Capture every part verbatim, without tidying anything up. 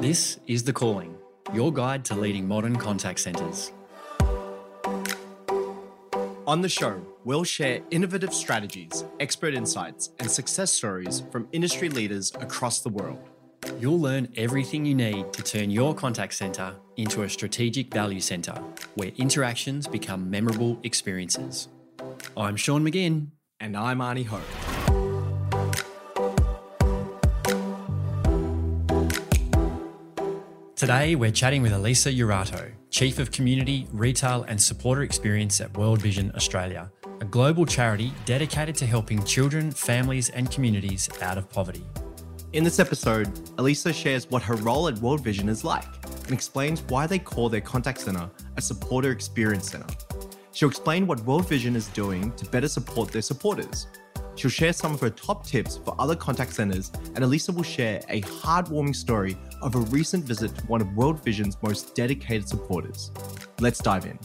This is The Calling, your guide to leading modern contact centres. On the show, we'll share innovative strategies, expert insights, and success stories from industry leaders across the world. You'll learn everything you need to turn your contact centre into a strategic value centre where interactions become memorable experiences. I'm Sean McGinn. And I'm Arnie Ho. Today, we're chatting with Elisa Urato, Chief of Community, Retail and Supporter Experience at World Vision Australia, a global charity dedicated to helping children, families and communities out of poverty. In this episode, Elisa shares what her role at World Vision is like and explains why they call their contact centre a Supporter Experience Centre. She'll explain what World Vision is doing to better support their supporters. She'll share some of her top tips for other contact centres, and Elisa will share a heartwarming story of a recent visit to one of World Vision's most dedicated supporters. Let's dive in.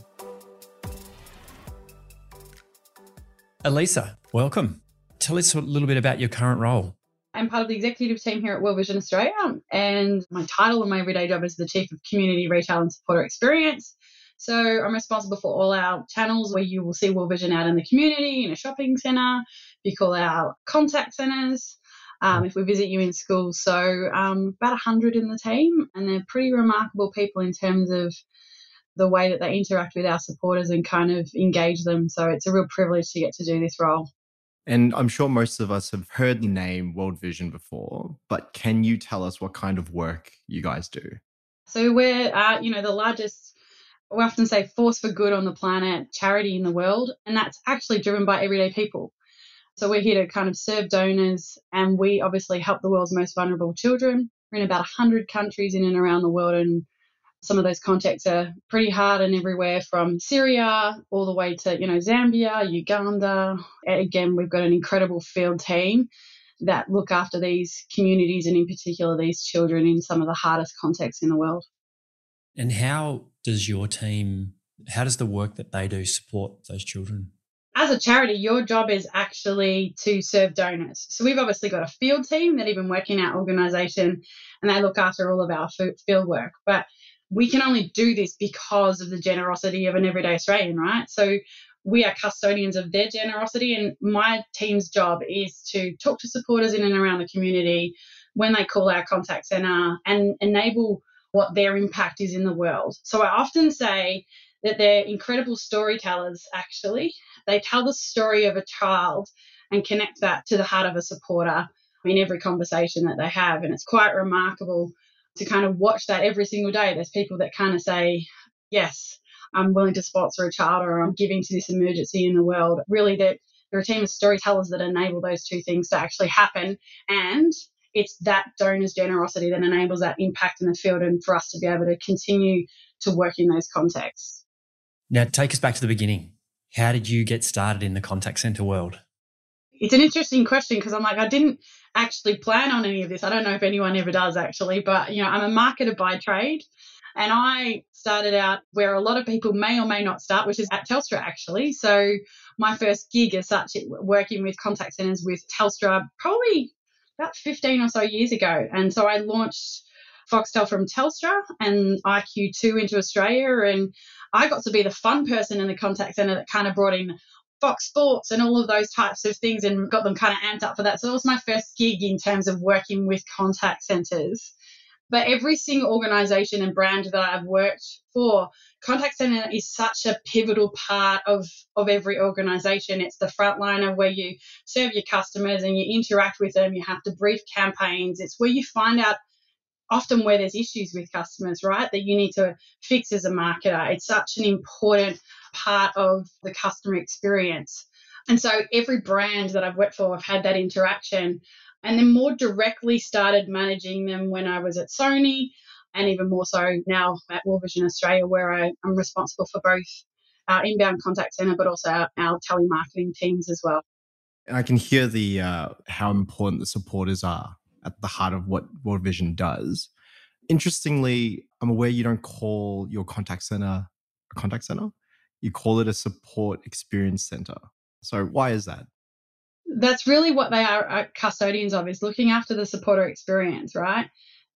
Elisa, welcome. Tell us a little bit about your current role. I'm part of the executive team here at World Vision Australia, and my title and my everyday job is the Chief of Community, Retail and Supporter Experience. So I'm responsible for all our channels where you will see World Vision out in the community, in a shopping centre. You call our contact centres um, if we visit you in school. So um, about one hundred in the team, and they're pretty remarkable people in terms of the way that they interact with our supporters and kind of engage them. So it's a real privilege to get to do this role. And I'm sure most of us have heard the name World Vision before, but can you tell us what kind of work you guys do? So we're, uh, you know, the largest, we often say force for good on the planet, charity in the world, and that's actually driven by everyday people. So we're here to kind of serve donors, and we obviously help the world's most vulnerable children. We're in about one hundred countries in and around the world, and some of those contexts are pretty hard and everywhere from Syria all the way to, you know, Zambia, Uganda. Again, we've got an incredible field team that look after these communities and in particular these children in some of the hardest contexts in the world. And how does your team, how does the work that they do support those children? As a charity, your job is actually to serve donors. So we've obviously got a field team that even work in our organisation, and they look after all of our field work. But we can only do this because of the generosity of an everyday Australian, right? So we are custodians of their generosity, and my team's job is to talk to supporters in and around the community when they call our contact centre and enable what their impact is in the world. So I often say that they're incredible storytellers, actually. They tell the story of a child and connect that to the heart of a supporter in every conversation that they have. And it's quite remarkable to kind of watch that every single day. There's people that kind of say, yes, I'm willing to sponsor a child, or I'm giving to this emergency in the world. Really, that they're a team of storytellers that enable those two things to actually happen. And it's that donor's generosity that enables that impact in the field and for us to be able to continue to work in those contexts. Now, take us back to the beginning. How did you get started in the contact centre world? It's an interesting question because I'm like, I didn't actually plan on any of this. I don't know if anyone ever does actually, but, you know, I'm a marketer by trade. And I started out where a lot of people may or may not start, which is at Telstra, actually. So my first gig as such, working with contact centres with Telstra, probably about fifteen or so years ago. And so I launched Foxtel from Telstra and I Q two into Australia, and I got to be the fun person in the contact centre that kind of brought in Fox Sports and all of those types of things and got them kind of amped up for that. So that was my first gig in terms of working with contact centres. But every single organisation and brand that I've worked for, contact centre is such a pivotal part of, of every organisation. It's the frontliner where you serve your customers and you interact with them. You have to brief campaigns. It's where you find out often where there's issues with customers, right, that you need to fix as a marketer. It's such an important part of the customer experience. And so every brand that I've worked for, I've had that interaction, and then more directly started managing them when I was at Sony, and even more so now at World Vision Australia, where I, I'm responsible for both our inbound contact centre but also our, our telemarketing teams as well. And I can hear the uh, how important the supporters are at the heart of what World Vision does. Interestingly, I'm aware you don't call your contact center a contact center. You call it a support experience center. So why is that? That's really what they are custodians of, is looking after the supporter experience, right?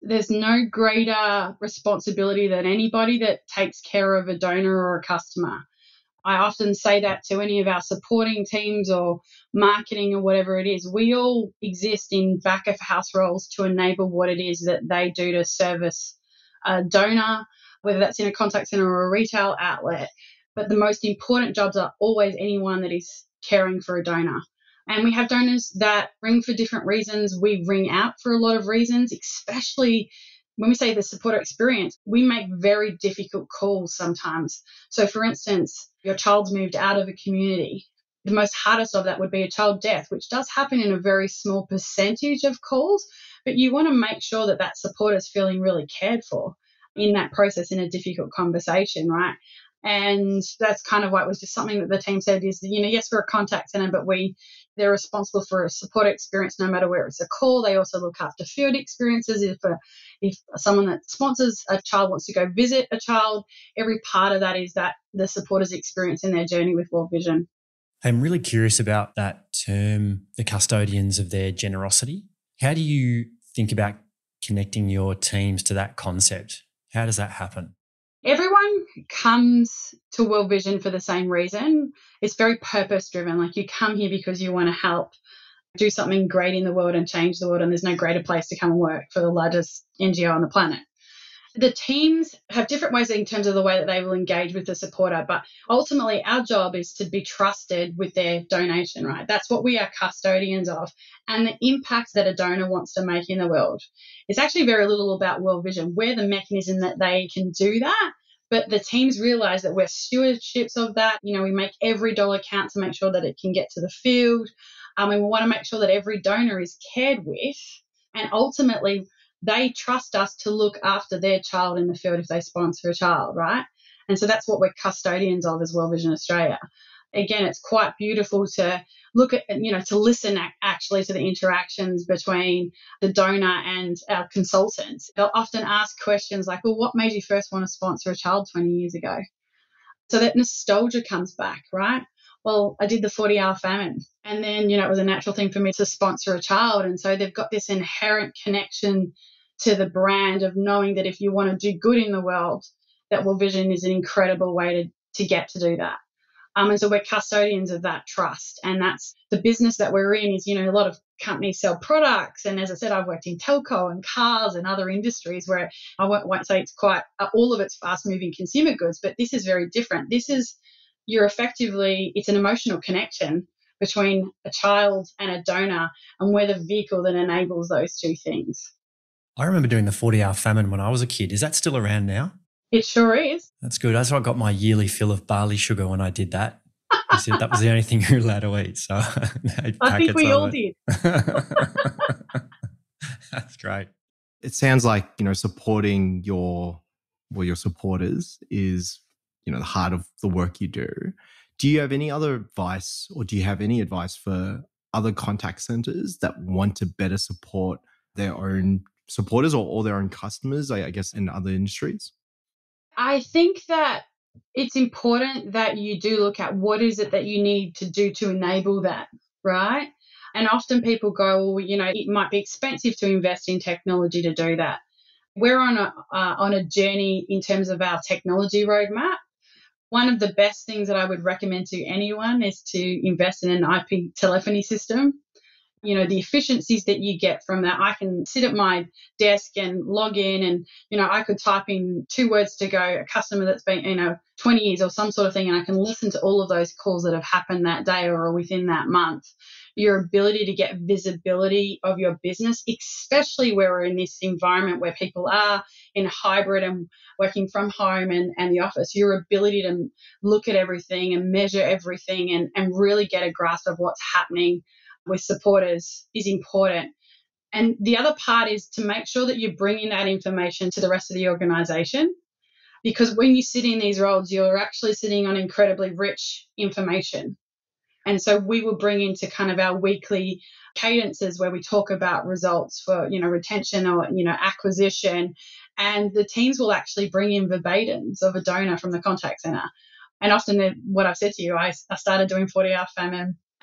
there's no greater responsibility than anybody that takes care of a donor or a customer. I often say that to any of our supporting teams or marketing or whatever it is. We all exist in back of house roles to enable what it is that they do to service a donor, whether that's in a contact center or a retail outlet. But the most important jobs are always anyone that is caring for a donor. And we have donors that ring for different reasons. We ring out for a lot of reasons, especially when we say the supporter experience. We make very difficult calls sometimes. So, for instance, your child's moved out of a community. The most hardest of that would be a child death, which does happen in a very small percentage of calls, but you want to make sure that that supporter is feeling really cared for in that process in a difficult conversation, right? And that's kind of why it was just something that the team said is, you know, yes, we're a contact center, but we they're responsible for a support experience no matter where it's a call. They also look after field experiences. If a, if someone that sponsors a child wants to go visit a child, every part of that is that the supporter's experience in their journey with World Vision. I'm really curious about that term, the custodians of their generosity. How do you think about connecting your teams to that concept? How does that happen? Everyone comes to World Vision for the same reason. It's very purpose driven. Like, you come here because you want to help do something great in the world and change the world, and there's no greater place to come and work for the largest N G O on the planet. The teams have different ways in terms of the way that they will engage with the supporter, but ultimately our job is to be trusted with their donation, right? That's what we are custodians of, and the impact that a donor wants to make in the world. It's actually very little about World Vision. We're the mechanism that they can do that, but the teams realise that we're stewardships of that. You know, we make every dollar count to make sure that it can get to the field, um, and we want to make sure that every donor is cared with, and ultimately they trust us to look after their child in the field if they sponsor a child, right? And so that's what we're custodians of as World Vision Australia. Again, it's quite beautiful to look at, you know, to listen actually to the interactions between the donor and our consultants. They'll often ask questions like, well, what made you first want to sponsor a child twenty years ago? So that nostalgia comes back, right? Well, I did the forty-hour famine, and then, you know, it was a natural thing for me to sponsor a child. And so they've got this inherent connection to the brand of knowing that if you want to do good in the world, that World Vision is an incredible way to, to get to do that. Um, and so we're custodians of that trust. And that's the business that we're in is, you know, a lot of companies sell products. And as I said, I've worked in telco and cars and other industries where I won't, won't say it's quite uh, all of it's fast moving consumer goods, but this is very different. This is, you're effectively, it's an emotional connection between a child and a donor, and we're the vehicle that enables those two things. I remember doing the forty-hour famine when I was a kid. Is that still around now? It sure is. That's good. That's why I got my yearly fill of barley sugar when I did that. That was the only thing you were allowed to eat. So I think we all did. That's great. It sounds like, you know, supporting your, well, your supporters is, you know, the heart of the work you do. Do you have any other advice, or do you have any advice for other contact centers that want to better support their own supporters or, or their own customers, I, I guess, in other industries? I think that it's important that you do look at what is it that you need to do to enable that, right? And often people go, well, you know, it might be expensive to invest in technology to do that. We're on a uh, on a journey in terms of our technology roadmap. One of the best things that I would recommend to anyone is to invest in an I P telephony system. You know, the efficiencies that you get from that. I can sit at my desk and log in and, you know, I could type in two words to go, a customer that's been, you know, twenty years or some sort of thing, and I can listen to all of those calls that have happened that day or within that month. Your ability to get visibility of your business, especially where we're in this environment where people are in hybrid and working from home and, and the office, your ability to look at everything and measure everything and, and really get a grasp of what's happening with supporters is important. And the other part is to make sure that you're bringing that information to the rest of the organisation, because when you sit in these roles, you're actually sitting on incredibly rich information. And so we will bring into kind of our weekly cadences where we talk about results for, you know, retention or, you know, acquisition, and the teams will actually bring in verbatims of a donor from the contact centre. And often what I've said to you, I, I started doing forty-hour famine,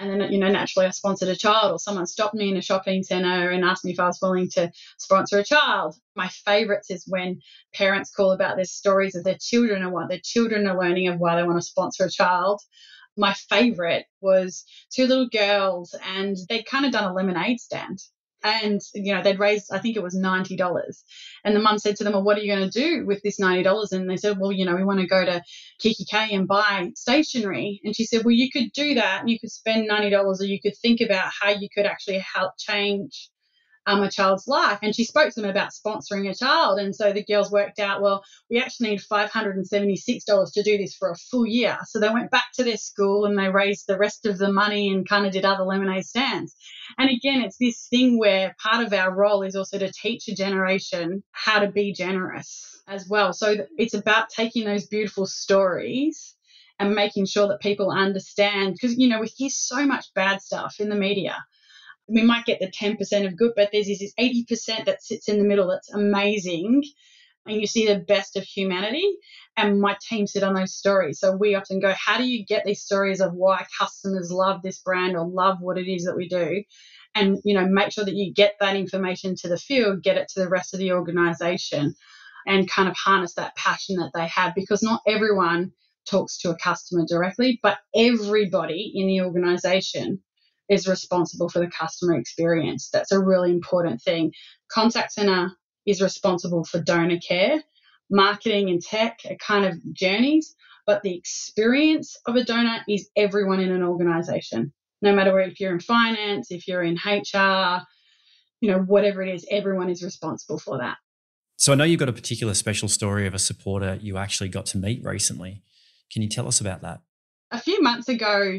And then, you know, naturally I sponsored a child, or someone stopped me in a shopping centre and asked me if I was willing to sponsor a child. My favourites is when parents call about their stories of their children and what their children are learning of why they want to sponsor a child. My favourite was two little girls, and they'd kind of done a lemonade stand. And, you know, they'd raised, I think it was ninety dollars. And the mum said to them, well, what are you going to do with this ninety dollars? And they said, well, you know, we want to go to Kiki K and buy stationery. And she said, well, you could do that and you could spend ninety dollars, or you could think about how you could actually help change um, a child's life. And she spoke to them about sponsoring a child. And so the girls worked out, well, we actually need five hundred seventy-six dollars to do this for a full year. So they went back to their school and they raised the rest of the money and kind of did other lemonade stands. And again, it's this thing where part of our role is also to teach a generation how to be generous as well. So it's about taking those beautiful stories and making sure that people understand, because, you know, we hear so much bad stuff in the media. We might get the ten percent of good, but there's this eighty percent that sits in the middle that's amazing, and you see the best of humanity. And my team sit on those stories. So we often go, how do you get these stories of why customers love this brand or love what it is that we do? And, you know, make sure that you get that information to the field, get it to the rest of the organisation, and kind of harness that passion that they have, because not everyone talks to a customer directly, but everybody in the organisation is responsible for the customer experience. That's a really important thing. Contact centre is responsible for donor care. Marketing and tech are kind of journeys, but the experience of a donor is everyone in an organisation. No matter where, if you're in finance, if you're in H R, you know, whatever it is, everyone is responsible for that. So I know you've got a particular special story of a supporter you actually got to meet recently. Can you tell us about that? A few months ago,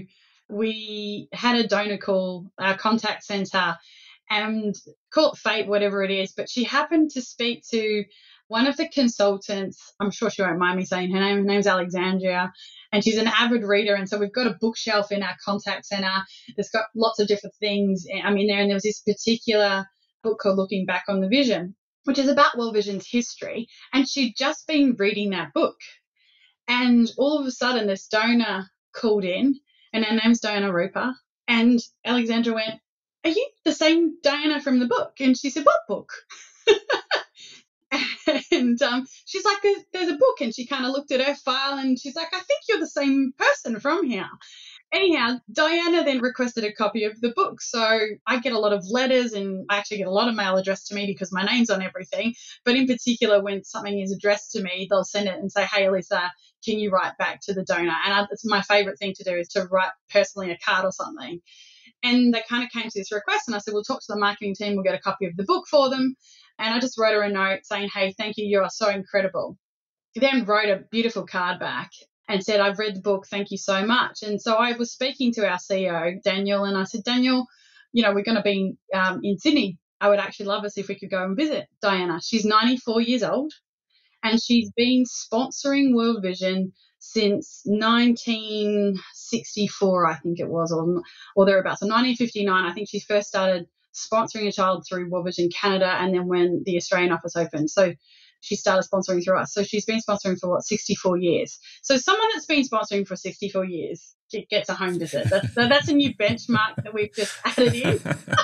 we had a donor call, our contact centre, and call it fate, whatever it is, but she happened to speak to one of the consultants. I'm sure she won't mind me saying her name. Her name's Alexandria, and she's an avid reader. And so we've got a bookshelf in our contact centre that's got lots of different things um, in there. And there was this particular book called Looking Back on the Vision, which is about World Vision's history. And she'd just been reading that book. And all of a sudden, this donor called in, and her name's Diana Rooper. And Alexandra went, are you the same Diana from the book? And she said, what book? And um, she's like, there's, there's a book. And she kind of looked at her file and she's like, I think you're the same person from here. Anyhow, Diana then requested a copy of the book. So I get a lot of letters, and I actually get a lot of mail addressed to me because my name's on everything. But in particular, when something is addressed to me, they'll send it and say, hey, Alyssa, can you write back to the donor? And I, it's my favourite thing to do is to write personally a card or something. And they kind of came to this request, and I said, we'll talk to the marketing team, we'll get a copy of the book for them. And I just wrote her a note saying, hey, thank you, you are so incredible. She then wrote a beautiful card back and said, I've read the book, thank you so much. And so I was speaking to our C E O, Daniel, and I said, Daniel, you know, we're going to be um, in Sydney. I would actually love us if we could go and visit Diana. She's ninety-four years old, and she's been sponsoring World Vision since nineteen sixty-four, I think it was, or, or thereabouts. So nineteen fifty-nine, I think she first started sponsoring a child through World Vision Canada, and then when the Australian office opened. So she started sponsoring through us. So she's been sponsoring for, what, sixty-four years. So someone that's been sponsoring for sixty-four years gets a home visit. That's, that's a new benchmark that we've just added in.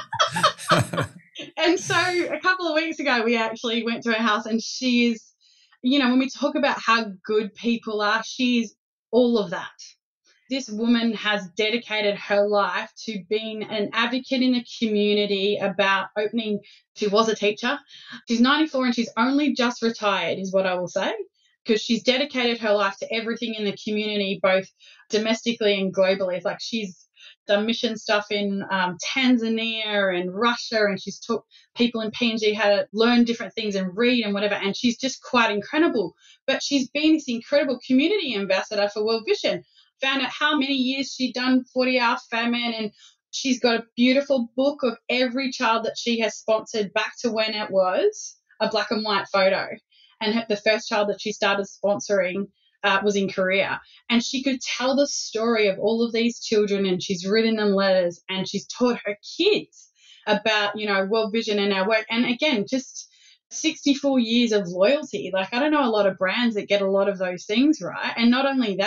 And so a couple of weeks ago, we actually went to her house, and she is, you know, when we talk about how good people are, she's all of that. This woman has dedicated her life to being an advocate in the community about opening. She was a teacher. She's ninety-four and she's only just retired, is what I will say, because she's dedicated her life to everything in the community, both domestically and globally. It's like she's done mission stuff in um, Tanzania and Russia, and she's taught people in P N G how to learn different things and read and whatever, and she's just quite incredible. But she's been this incredible community ambassador for World Vision. Found out how many years she'd done forty hour famine, and she's got a beautiful book of every child that she has sponsored back to when it was a black and white photo. And the first child that she started sponsoring uh, was in Korea. And she could tell the story of all of these children, and she's written them letters, and she's taught her kids about, you know, World Vision and our work. And again, just sixty-four years of loyalty. Like, I don't know a lot of brands that get a lot of those things right. And not only that,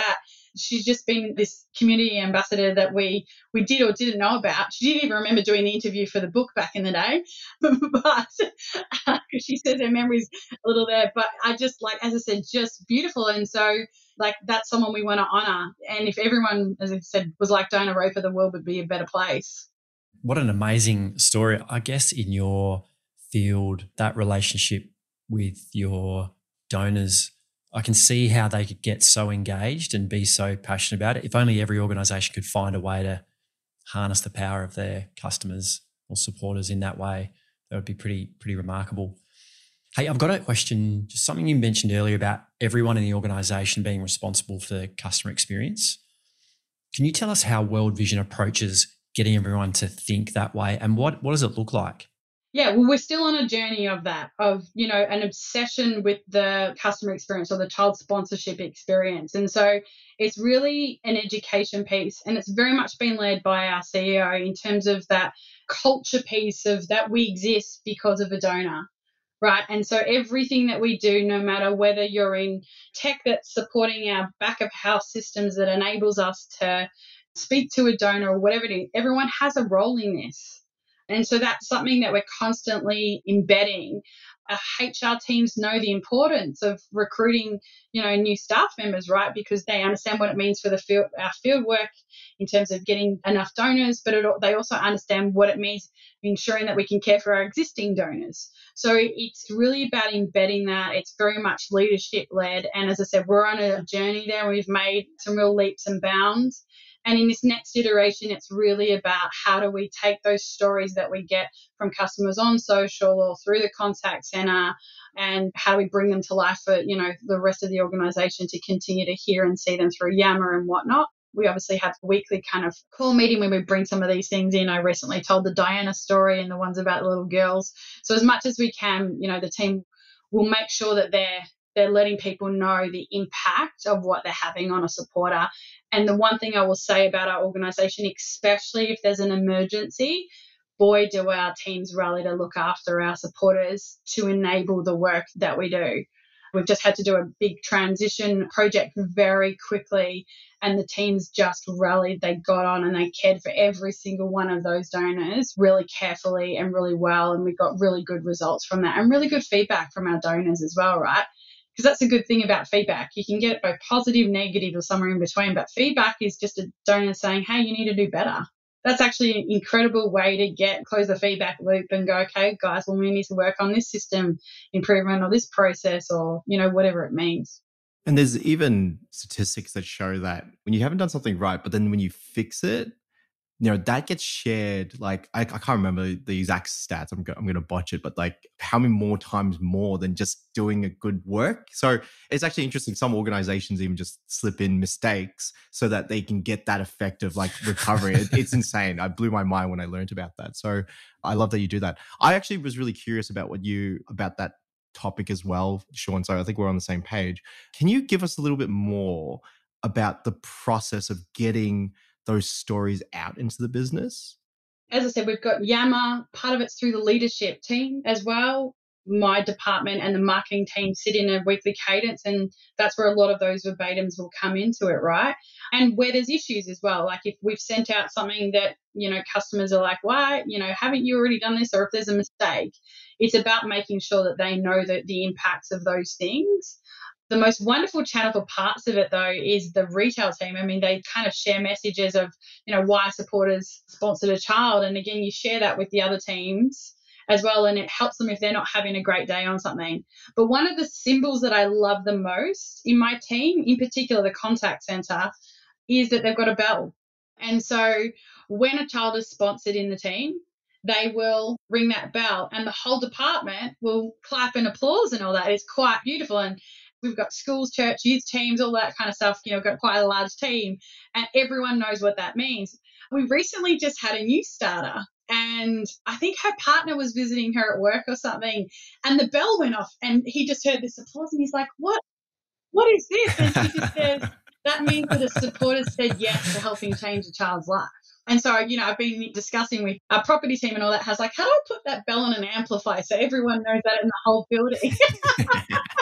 she's just been this community ambassador that we we did or didn't know about. She didn't even remember doing the interview for the book back in the day, but uh, she says her memory's a little there. But I just, like, as I said, just beautiful. And so, like, that's someone we want to honour. And if everyone, as I said, was like Diana Roper, the world would be a better place. What an amazing story. I guess in your field, that relationship with your donors, I can see how they could get so engaged and be so passionate about it. If only every organisation could find a way to harness the power of their customers or supporters in that way, that would be pretty, pretty remarkable. Hey, I've got a question, just something you mentioned earlier about everyone in the organisation being responsible for the customer experience. Can you tell us how World Vision approaches getting everyone to think that way, and what, what does it look like? Yeah, well, we're still on a journey of that, of, you know, an obsession with the customer experience or the child sponsorship experience. And so it's really an education piece, and it's very much been led by our C E O in terms of that culture piece of that we exist because of a donor, right? And so everything that we do, no matter whether you're in tech that's supporting our back of house systems that enables us to speak to a donor or whatever it is, everyone has a role in this. And so that's something that we're constantly embedding. Our H R teams know the importance of recruiting, you know, new staff members, right? Because they understand what it means for the field, our field work in terms of getting enough donors, but it, they also understand what it means ensuring that we can care for our existing donors. So it's really about embedding that. It's very much leadership led. And as I said, we're on a journey there. We've made some real leaps and bounds. And in this next iteration, it's really about how do we take those stories that we get from customers on social or through the contact centre, and how do we bring them to life for, you know, the rest of the organisation to continue to hear and see them through Yammer and whatnot. We obviously have a weekly kind of call meeting where we bring some of these things in. I recently told the Diana story and the ones about the little girls. So as much as we can, you know, the team will make sure that they're they're letting people know the impact of what they're having on a supporter. And the one thing I will say about our organisation, especially if there's an emergency, boy, do our teams rally to look after our supporters to enable the work that we do. We've just had to do a big transition project very quickly, and the teams just rallied. They got on and they cared for every single one of those donors really carefully and really well, and we got really good results from that and really good feedback from our donors as well, right? Because that's a good thing about feedback. You can get it both positive, negative, or somewhere in between, but feedback is just a donor saying, hey, you need to do better. That's actually an incredible way to get close the feedback loop and go, okay, guys, well, we need to work on this system improvement or this process or, you know, whatever it means. And there's even statistics that show that when you haven't done something right, but then when you fix it, you know, that gets shared. Like, I, I can't remember the exact stats. I'm, go, I'm going to botch it, but like how many more times more than just doing a good work. So it's actually interesting. Some organizations even just slip in mistakes so that they can get that effect of like recovery. it, it's insane. I blew my mind when I learned about that. So I love that you do that. I actually was really curious about what you, about that topic as well, Sean. So I think we're on the same page. Can you give us a little bit more about the process of getting those stories out into the business? As I said, we've got Yammer. Part of it's through the leadership team as well. My department and the marketing team sit in a weekly cadence, and that's where a lot of those verbatims will come into it, right? And where there's issues as well, like if we've sent out something that, you know, customers are like, why, you know, haven't you already done this? Or if there's a mistake, it's about making sure that they know that the impacts of those things. The most wonderful channel for parts of it, though, is the retail team. I mean, they kind of share messages of, you know, why supporters sponsored a child. And again, you share that with the other teams as well, and it helps them if they're not having a great day on something. But one of the symbols that I love the most in my team, in particular the contact centre, is that they've got a bell. And so when a child is sponsored in the team, they will ring that bell and the whole department will clap and applause and all that. It's quite beautiful. And we've got schools, church, youth teams, all that kind of stuff. You know, got quite a large team and everyone knows what that means. We recently just had a new starter and I think her partner was visiting her at work or something and the bell went off and he just heard this applause and he's like, what, what is this? And she just says, that means that a supporter said yes to helping change a child's life. And so, you know, I've been discussing with our property team and all that. I was like, how do I put that bell on an amplifier so everyone knows that in the whole building?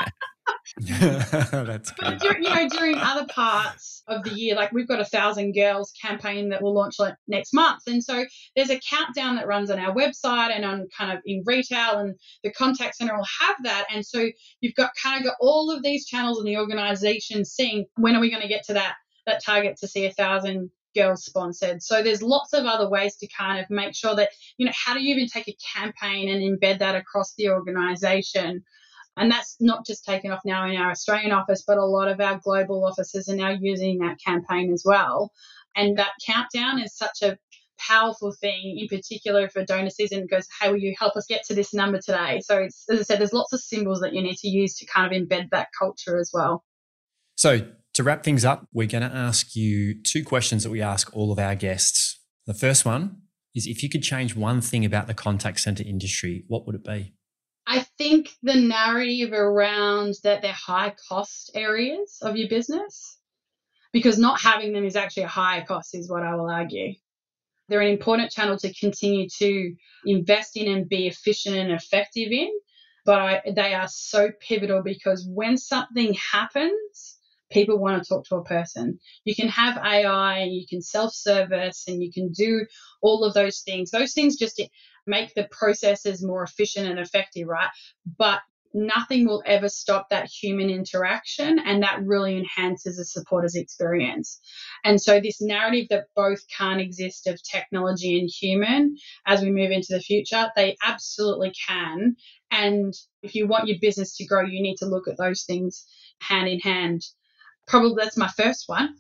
That's But good. during, you know, during other parts of the year, like we've got a Thousand Girls campaign that will launch like next month. And so there's a countdown that runs on our website and on kind of in retail, and the contact center will have that. And so you've got kind of got all of these channels in the organization seeing when are we going to get to that, that target to see a thousand girls sponsored. So there's lots of other ways to kind of make sure that, you know, how do you even take a campaign and embed that across the organization? And that's not just taken off now in our Australian office, but a lot of our global offices are now using that campaign as well. And that countdown is such a powerful thing, in particular for donor season. It goes, hey, will you help us get to this number today? So it's, as I said, there's lots of symbols that you need to use to kind of embed that culture as well. So to wrap things up, we're going to ask you two questions that we ask all of our guests. The first one is, if you could change one thing about the contact center industry, what would it be? I think the narrative around that they're high cost areas of your business, because not having them is actually a higher cost, is what I will argue. They're an important channel to continue to invest in and be efficient and effective in, but I, they are so pivotal, because when something happens, people want to talk to a person. You can have A I and you can self-service and you can do all of those things. Those things just make the processes more efficient and effective, right? But nothing will ever stop that human interaction, and that really enhances a supporter's experience. And so this narrative that both can't exist of technology and human as we move into the future, they absolutely can. And if you want your business to grow, you need to look at those things hand in hand. Probably that's my first one.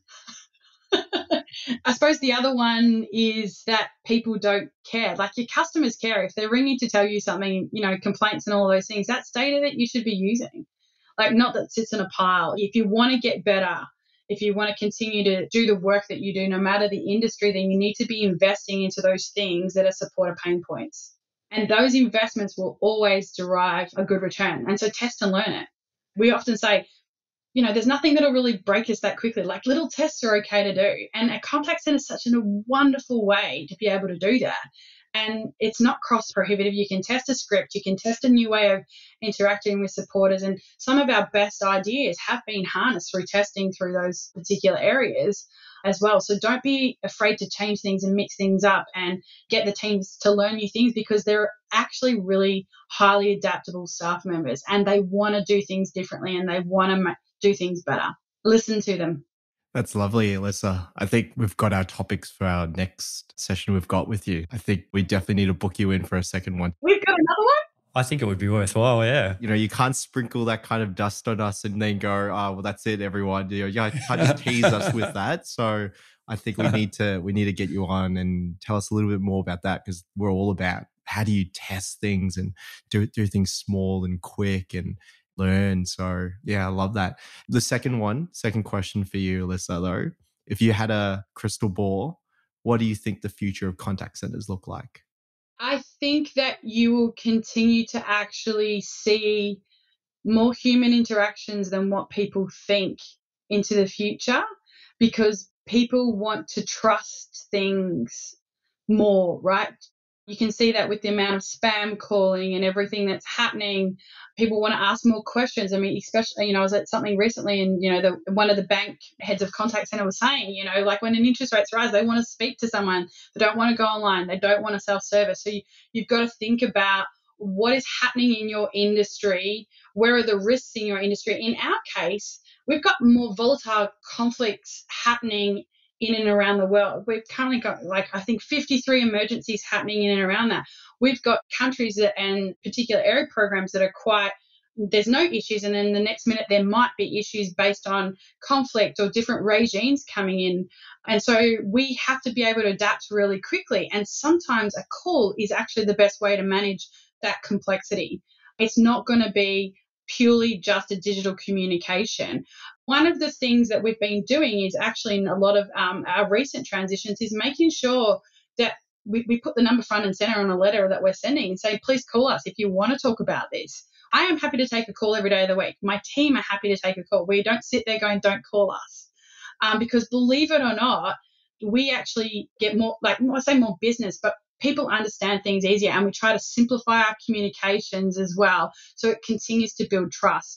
I suppose the other one is that people don't care. Like, your customers care. If they're ringing to tell you something, you know, complaints and all those things, that's data that you should be using. Like, not that sits in a pile. If you want to get better, if you want to continue to do the work that you do, no matter the industry, then you need to be investing into those things that are supporter pain points. And those investments will always derive a good return. And so test and learn it. We often say, you know, there's nothing that'll really break us that quickly. Like, little tests are okay to do. And a contact center is such a wonderful way to be able to do that. And it's not cross prohibitive. You can test a script, you can test a new way of interacting with supporters. And some of our best ideas have been harnessed through testing through those particular areas as well. So don't be afraid to change things and mix things up and get the teams to learn new things, because they're actually really highly adaptable staff members and they want to do things differently and they want to do things better. Listen to them. That's lovely, Alyssa. I think we've got our topics for our next session we've got with you. I think we definitely need to book you in for a second one. We've got another one? I think it would be worthwhile, yeah. You know, you can't sprinkle that kind of dust on us and then go, oh, well, that's it, everyone. You know, you can't just tease us with that. So I think we need to we need to get you on and tell us a little bit more about that, because we're all about how do you test things and do do things small and quick and learn. So yeah, I love that. The second one, second question for you, Alyssa, though, if you had a crystal ball, what do you think the future of contact centers look like? I think that you will continue to actually see more human interactions than what people think into the future, because people want to trust things more, right? You can see that with the amount of spam calling and everything that's happening. People want to ask more questions. I mean, especially, you know, I was at something recently and, you know, the, one of the bank heads of contact center was saying, you know, like when an interest rates rise, they want to speak to someone. They don't want to go online. They don't want to self-service. So you, you've got to think about what is happening in your industry. Where are the risks in your industry? In our case, we've got more volatile conflicts happening in and around the world. We've currently got, like, I think fifty-three emergencies happening in and around that. We've got countries that, and particular area programs that are quite, there's no issues, and then the next minute there might be issues based on conflict or different regimes coming in. And so we have to be able to adapt really quickly. And sometimes a call is actually the best way to manage that complexity. It's not going to be purely just a digital communication. One of the things that we've been doing is actually in a lot of um, our recent transitions is making sure that we, we put the number front and center on a letter that we're sending and say, please call us if you want to talk about this. I am happy to take a call every day of the week. My team are happy to take a call. We don't sit there going, don't call us. Um, because believe it or not, we actually get more, like I say more business, but people understand things easier, and we try to simplify our communications as well, so it continues to build trust.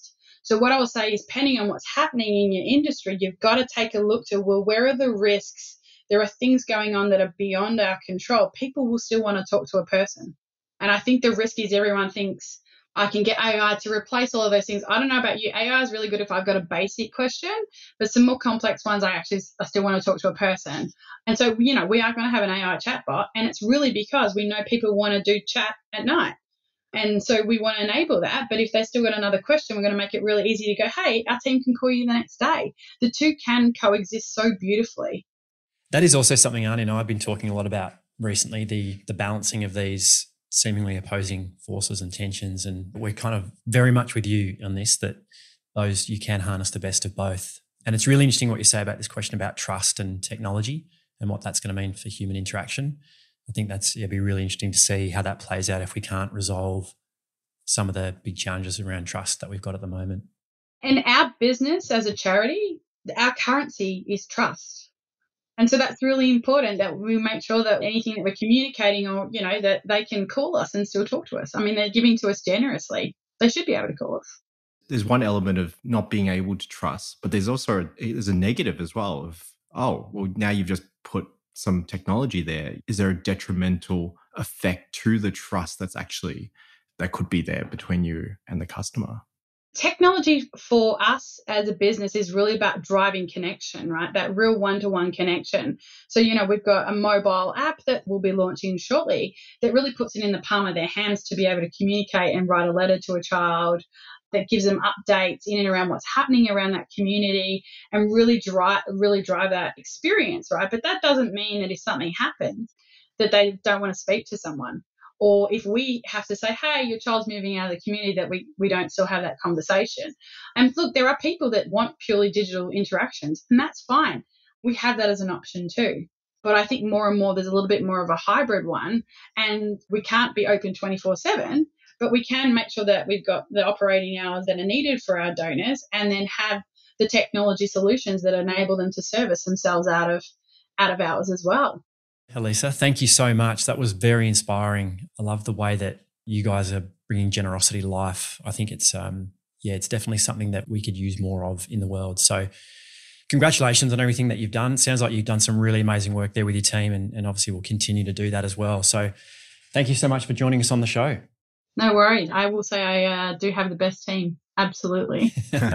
So what I will say is, depending on what's happening in your industry, you've got to take a look to, well, where are the risks? There are things going on that are beyond our control. People will still want to talk to a person. And I think the risk is everyone thinks, I can get A I to replace all of those things. I don't know about you. A I is really good if I've got a basic question, but some more complex ones, I actually I still want to talk to a person. And so, you know, we are going to have an A I chatbot, and it's really because we know people want to do chat at night. And so we want to enable that. But if they still got another question, we're going to make it really easy to go, hey, our team can call you the next day. The two can coexist so beautifully. That is also something Arnie and I have been talking a lot about recently, the the balancing of these seemingly opposing forces and tensions. And we're kind of very much with you on this, that those you can harness the best of both. And it's really interesting what you say about this question about trust and technology and what that's going to mean for human interaction. I think that's it'd be really interesting to see how that plays out if we can't resolve some of the big challenges around trust that we've got at the moment. In our business as a charity, our currency is trust. And so that's really important that we make sure that anything that we're communicating, or, you know, that they can call us and still talk to us. I mean, they're giving to us generously. They should be able to call us. There's one element of not being able to trust, but there's also a, there's a negative as well of, oh, well, now you've just put some technology there. Is there a detrimental effect to the trust that's actually, that could be there between you and the customer? Technology for us as a business is really about driving connection, right? That real one-to-one connection. So, you know, we've got a mobile app that we'll be launching shortly that really puts it in the palm of their hands to be able to communicate and write a letter to a child, that gives them updates in and around what's happening around that community, and really drive, really drive that experience, right? But that doesn't mean that if something happens that they don't want to speak to someone. Or if we have to say, hey, your child's moving out of the community, that we, we don't still have that conversation. And look, there are people that want purely digital interactions, and that's fine. We have that as an option too. But I think more and more there's a little bit more of a hybrid one, and we can't be open twenty-four seven, but we can make sure that we've got the operating hours that are needed for our donors, and then have the technology solutions that enable them to service themselves out of out of hours as well. Elisa, thank you so much. That was very inspiring. I love the way that you guys are bringing generosity to life. I think it's, um, yeah, it's definitely something that we could use more of in the world. So congratulations on everything that you've done. Sounds like you've done some really amazing work there with your team, and, and obviously we'll continue to do that as well. So thank you so much for joining us on the show. No worries. I will say I uh, do have the best team. Absolutely.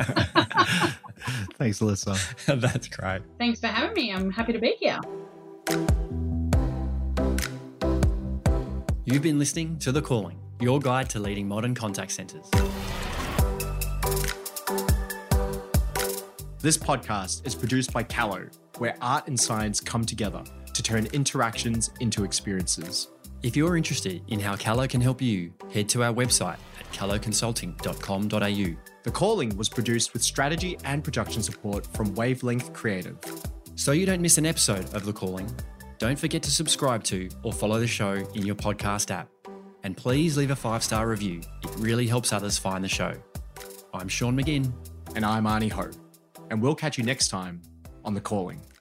Thanks, Elisa. That's great. Thanks for having me. I'm happy to be here. You've been listening to The Calling, your guide to leading modern contact centres. This podcast is produced by Callo, where art and science come together to turn interactions into experiences. If you're interested in how Callo can help you, head to our website at callo consulting dot com dot a u. The Calling was produced with strategy and production support from Wavelength Creative. So you don't miss an episode of The Calling, don't forget to subscribe to or follow the show in your podcast app. And please leave a five-star review. It really helps others find the show. I'm Sean McGinn. And I'm Arnie Ho. And we'll catch you next time on The Calling.